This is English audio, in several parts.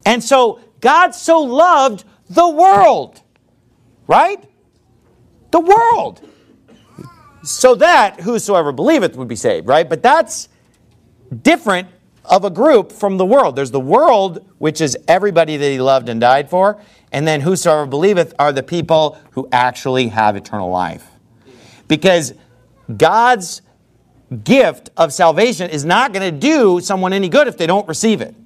And so God so loved the world, right? The world. So that whosoever believeth would be saved, right? But that's different of a group from the world. There's the world, which is everybody that he loved and died for. And then whosoever believeth are the people who actually have eternal life. Because God's gift of salvation is not going to do someone any good if they don't receive it.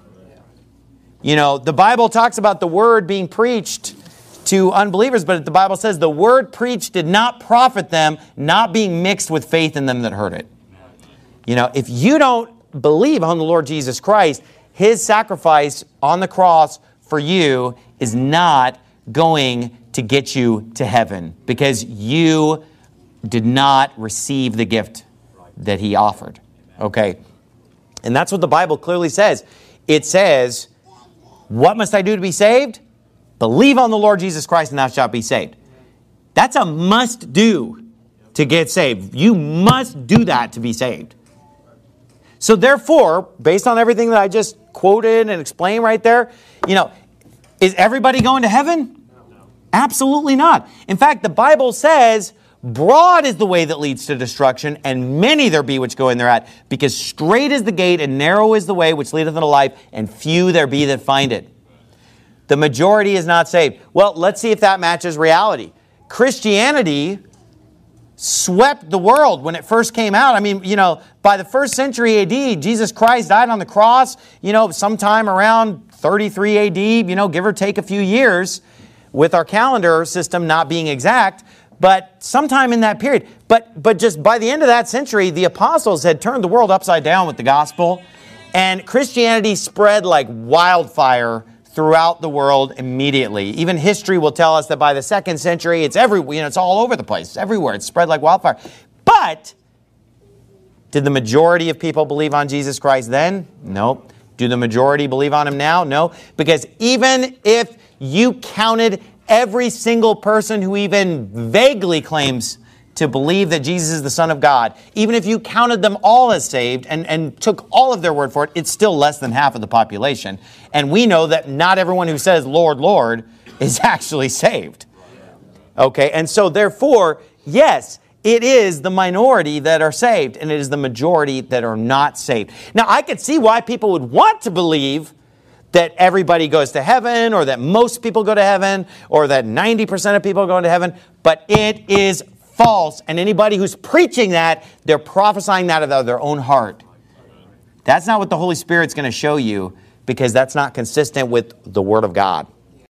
You know, the Bible talks about the word being preached to unbelievers, but the Bible says the word preached did not profit them, not being mixed with faith in them that heard it. You know, if you don't believe on the Lord Jesus Christ, his sacrifice on the cross for you is not going to get you to heaven because you did not receive the gift that he offered. Okay? And that's what the Bible clearly says. It says, what must I do to be saved? Believe on the Lord Jesus Christ and thou shalt be saved. That's a must do to get saved. You must do that to be saved. So therefore, based on everything that I just quoted and explained right there, you know, is everybody going to heaven? No. Absolutely not. In fact, the Bible says, broad is the way that leads to destruction, and many there be which go in thereat, because strait is the gate and narrow is the way which leadeth unto life, and few there be that find it. The majority is not saved. Well, let's see if that matches reality. Christianity swept the world when it first came out. I mean, you know, by the 1st century AD, Jesus Christ died on the cross, you know, sometime around 33 AD, you know, give or take a few years, with our calendar system not being exact, but sometime in that period. But just by the end of that century, the apostles had turned the world upside down with the gospel, and Christianity spread like wildfire throughout the world immediately. Even history will tell us that by the 2nd century, it's everywhere. You know, it's all over the place. It's everywhere. It's spread like wildfire. But did the majority of people believe on Jesus Christ then? No. Do the majority believe on him now? No. Because even if you counted every single person who even vaguely claims to believe that Jesus is the Son of God, even if you counted them all as saved and took all of their word for it, it's still less than half of the population. And we know that not everyone who says, Lord, Lord, is actually saved. Okay, and so therefore, yes, it is the minority that are saved, and it is the majority that are not saved. Now, I could see why people would want to believe that everybody goes to heaven, or that most people go to heaven, or that 90% of people go into heaven, but it is false. And anybody who's preaching that, they're prophesying that out of their own heart. That's not what the Holy Spirit's going to show you, because that's not consistent with the Word of God.